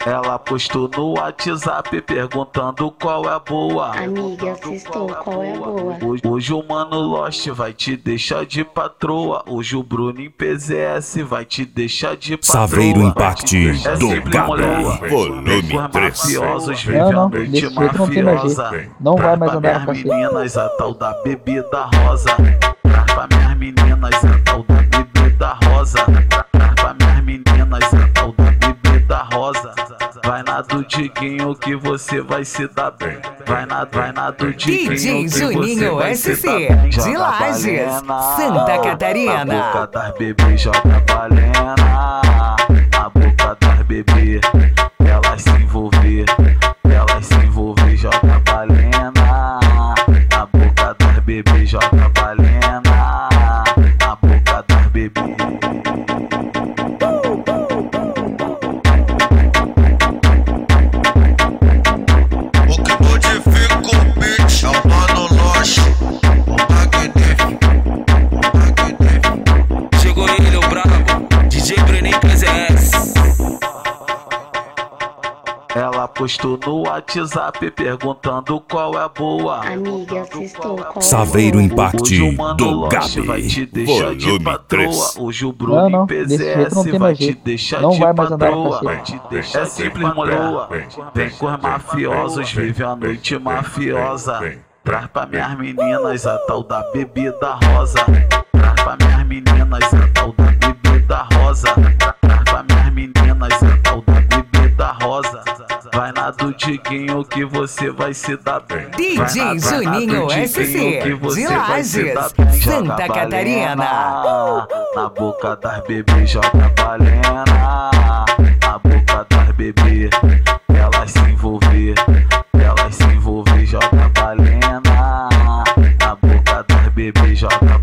Ela postou no WhatsApp perguntando qual é a boa. Amiga, assistou, qual é a boa? Hoje o Mano Lost vai te deixar de patroa. Hoje o Bruno em PZS vai te deixar de patroa. Saveiro Impact do Gado. Volume 3. Mafiosos vive a noite desse jeito não tem mafiosa. magia. Não vai mais andar Pra com minhas você. meninas a tal da bebida rosa. Pra minhas meninas a tal da bebida rosa. Pra minhas meninas a tal da bebida rosa. Vai na do Diguinho que você vai se dar bem. Vai na do Diguinho DJ que você Juninho vai se SC, dar bem. de Joga Lages, balena. Santa Catarina. Na boca das bebês joga balena. Na boca das bebês elas se envolver. Elas se envolver, joga balena. Na boca das bebês joga balena. Na boca das bebês. O que modifica o beat é o Mano Lost, o magnífico. Chegou ele, o brabo, DJ Bruninho PZS. Ela postou no WhatsApp perguntando qual é a boa. Amiga, assistou, qual é a Saveiro boa? Impact Hoje o Mano do Lost vai te deixar de Volume patroa. 3. Hoje o Bruno Não, em desse jeito não PZS tem vai magia. te deixar Não de vai mais andar com patroa. você. Vai te deixar simples moroa. Vem com os mafiosos, vive a noite mafiosa. Traz pra minhas meninas a tal da bebida rosa. Traz pra minhas meninas a tal da bebida rosa. Traz pra minhas meninas a tal da bebida rosa. Vai na do Diguinho que você vai se dar bem. DJ Juninho SC, de Lages, Santa Catarina. Na boca das bebês joga balena. Na boca das bebês elas se envolver. Elas se envolver, joga balena. Na boca das bebês joga